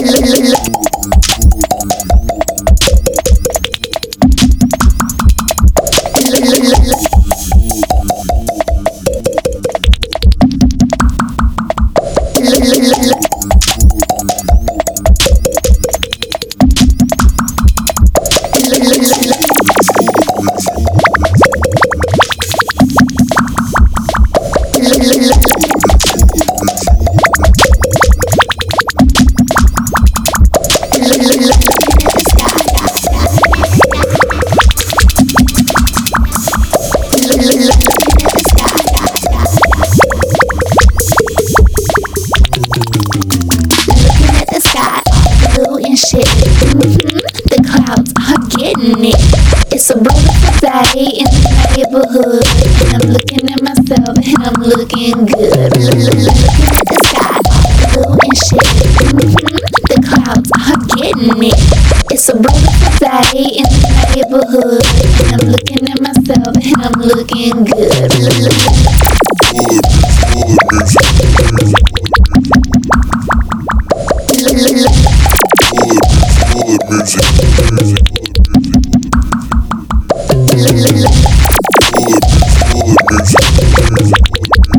The clouds are getting it. It's a beautiful day in the neighborhood, and I'm looking at myself and I'm looking good. Looking at the sky, blue and shit. The clouds are getting it. It's a beautiful day in the neighborhood, and I'm looking at myself and I'm looking good.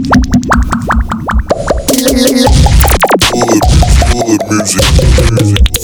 Music.